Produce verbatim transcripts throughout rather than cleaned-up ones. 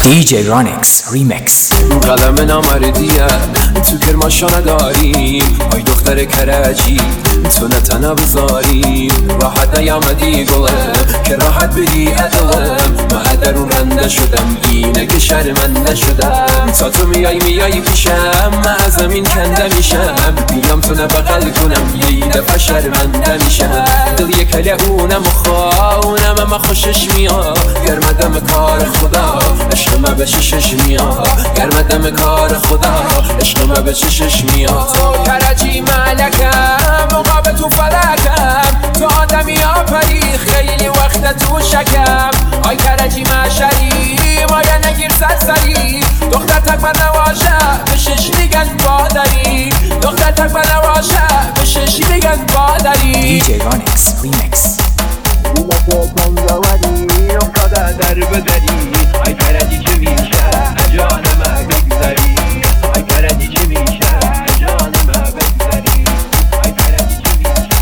دی جی رانکس ریمکس. قلم نامردیه تو کرماشا نداریم، آی دختر کرجی تو نتنه بذاریم. راحت نیامدی گلم که راحت بدی ادلم، من در اون رنده شدم اینه که شرمنده شدم. تا تو میای میای پیشم من از زمین کنده میشم، بیام تو نبغل کنم یه دفعه شرمنده میشم. دل یک کله اونم خواهونم اما خوشش میاد، گرمدم کار خدا عشق من به چشش میاد، گرمدم کار خدا عشق من به چشش میاد. تو کرجی ملکم مقابل تو فلکم، تو آدمی آفری خیلی وقت تو شکم. آی کرجی مشری مایه نگیر سرسری، دختر تک من نواشه به شش میگن بادری، دختر تک من نواشه به شش میگن بادری. دی جی رانکس ریمکس. کنگواری افتاده در بدری، آی کرجی چه میشه جانم بگذری، آی کرجی چه میشه جانم بگذری، آی کرجی چه میشه.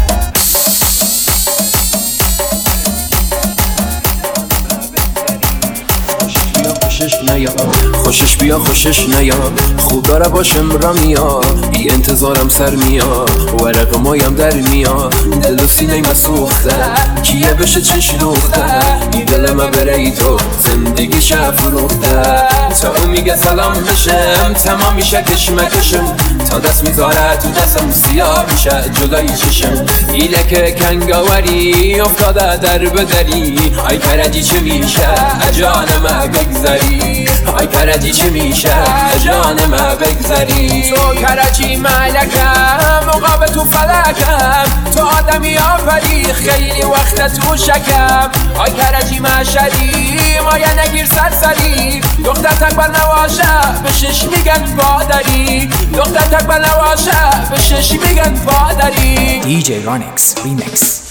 خوشش نیا خوشش بیا خوشش نیا، خوب داره باشم را میا، بی انتظارم سر میا، ورق مایم در میا. دل و سینه مسوخته کیه بشه چش دوخته، این دل ما بره ای تو زندگی شه فروخته. تا اون میگه سلام بشم تمام میشه کشمکشم، تا دست میذاره تو دستم سیاه میشه جلوی چشم. ایله که کنگاوری افتاده در بدری، آی کرجی چه میشه جانم بگذری، آی کرجی چه میشه جانم بگذری. تو کرجی ملکم مقابل تو فلکم، تو آدمی آفری خیلی وقت تو شکم. آی کرجی مشری مایه نگیر سرسری، دختر تک بر نواشه به شش میگن بادری، دختر تک بر نواشه به شش میگن بادری. دی جی رانکس ریمکس.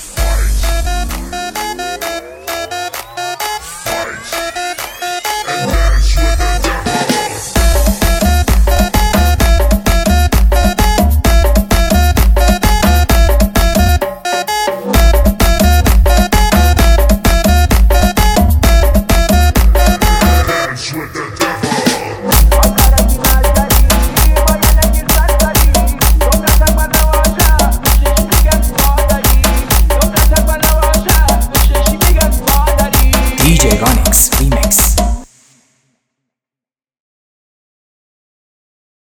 دی جی رانکس ریمکس.